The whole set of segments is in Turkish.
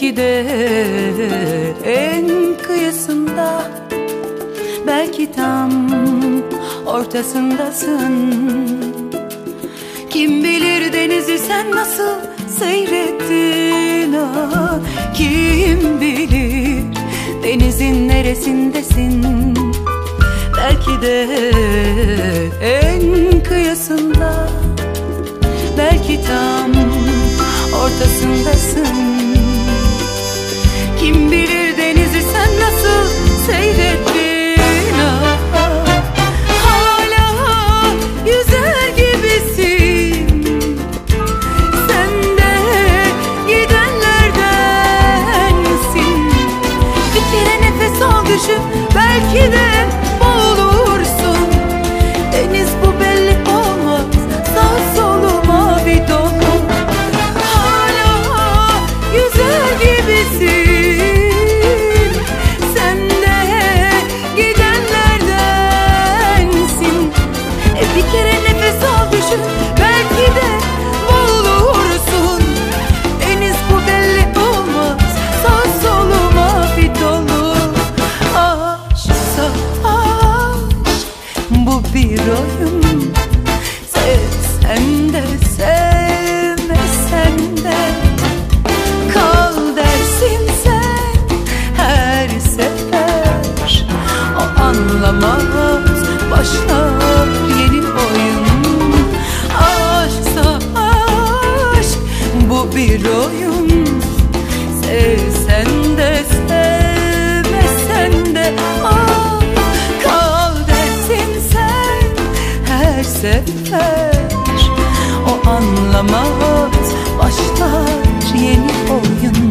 Belki de en kıyısında, belki tam ortasındasın. Kim bilir denizi sen nasıl seyrettin, ah, kim bilir denizin neresindesin. Belki de en kıyısında, belki tam ortasındasın. Kim bilir denizi sen nasıl seyrettin, ah, hala yüzer gibisin. Sen de gidenlerdensin. Bir kere nefes al, düşün, belki de boğulursun. Deniz bu belli olmaz, sağ solu mavi dolu. Hala yüzer gibisin. Sen de gidenlerdensin. Bir kere nefes al, düşün, belki de boğulursun. Deniz bu belli olmaz, sağ solu mavi dolu. Aşksa aşk bu bir oyun. Sevsen de sevmesen de kal dersin sen her sefer. O anlamaz, başlar yeni oyun. Aşksa aşk bu bir oyun. Sevsen de sevmesen de ah, kal dersin sen her sefer. O anlamaz, başlar yeni oyun.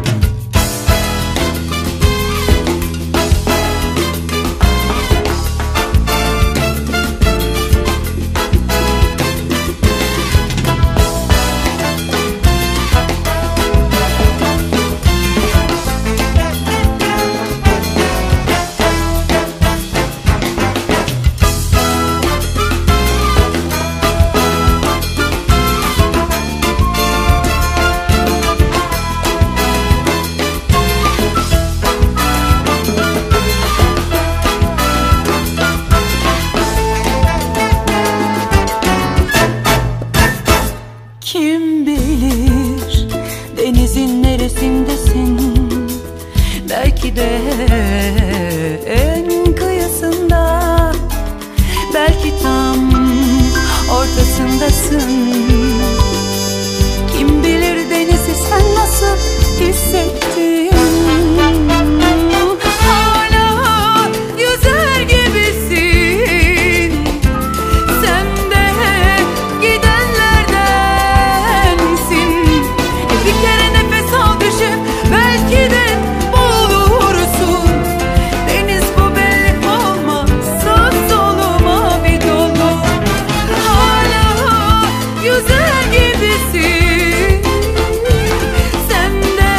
Kim bilir denizin neresindesin. Belki de en kıyısında, belki tam ortasındasın. Kim bilir denizi sen nasıl hissettin. Hala yüzer gibisin. Sen de gidenlerdensin. Bir kere nefes al, düşün, belki de boğulursun. Deniz bu belli olmaz, sağ solu mavi dolu. Hala yüzer gibisin. Sen de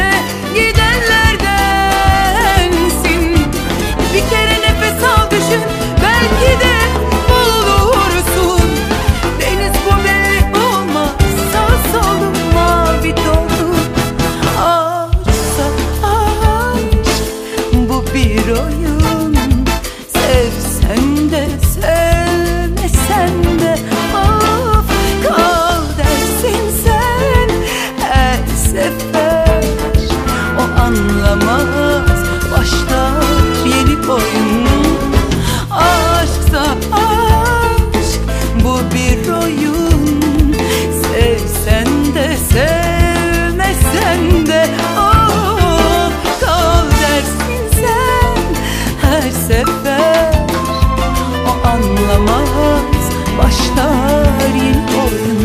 gidenlerdensin. Bir kere nefes al, düşün, belki de boğulursun. Deniz bu belli olmaz, sağ solu mavi dolu. Aşksa aşk bu bir oyun. Sevsen de sevmesen de of, kal dersin sen her sefer. O anlamaz, başlar yeni oyun. Aşksa aşk bu bir oyun. Sevsen de sevmesen de oh, kal dersin sen her sefer. O anlamaz, başlar yeni oyun.